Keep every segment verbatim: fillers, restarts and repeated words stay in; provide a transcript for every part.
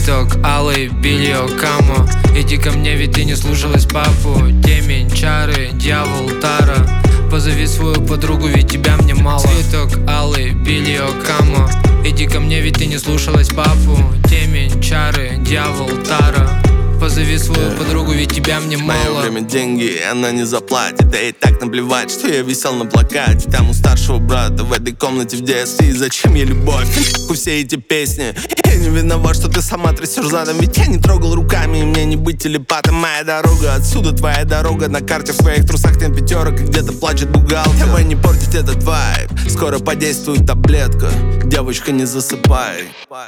Цветок алый, белье, камо. Иди ко мне, ведь ты не слушалась папу. Темень, чары, дьявол, тара. Позови свою подругу, ведь тебя мне мало. Цветок алый, белье, камо. Иди ко мне, ведь ты не слушалась папу. Темень, чары, дьявол, тара. Позови свою yeah. подругу, ведь тебя мне мало. Мое время деньги, она не заплатит. Да ей так наплевать, что я висел на плакате. Там у старшего брата в этой комнате в детстве. И зачем ей любовь? У все эти песни. Я не виноват, что ты сама трясешь задом. Ведь я не трогал руками, и мне не быть телепатом. Моя дорога, отсюда твоя дорога. На карте в своих трусах тем пятерок, и где-то плачет бухгалтер. Давай не портить этот вайб, скоро подействует таблетка. Девочка, не засыпай.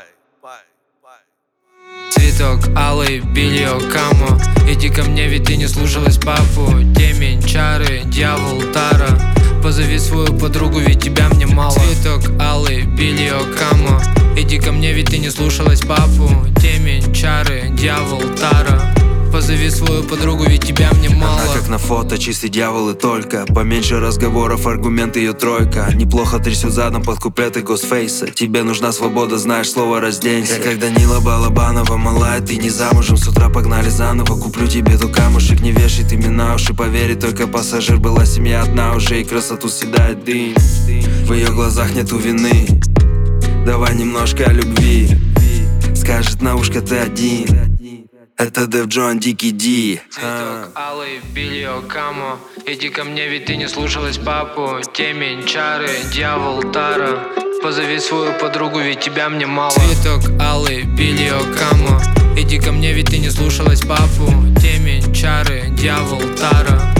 Цветок алый, белье, камо. Иди ко мне, ведь ты не слушалась папу. Темень, чары, дьявол, тара. Позови свою подругу, ведь тебя мне мало. Цветок алый, белье, камо. Иди ко мне, ведь ты не слушалась папу. Темень, чары, дьявол, тара. Позови свою подругу, ведь тебя мне мало. Она как на фото, чистый дьявол и только. Поменьше разговоров, аргумент ее тройка. Неплохо трясет задом под куплеты Госфейса. Тебе нужна свобода, знаешь слово, разденься. Я как Данила Балабанова, малая, ты не замужем. С утра погнали заново, куплю тебе ту камушек. Не вешай ты мне на уши, поверь, только пассажир. Была семья одна уже, и красоту съедает дым. В ее глазах нету вины. Давай немножко о любви. Скажет на ушко ты один. Это Дэв Джон, Дикий Ди. Цветок алый, белье, камо. Иди ко мне, ведь ты не слушалась папу. Темень, чары, дьявол, тара. Позови свою подругу, ведь тебя мне мало. Цветок алый, белье, камо. Иди ко мне, ведь ты не слушалась папу. Темень, чары, дьявол, тара.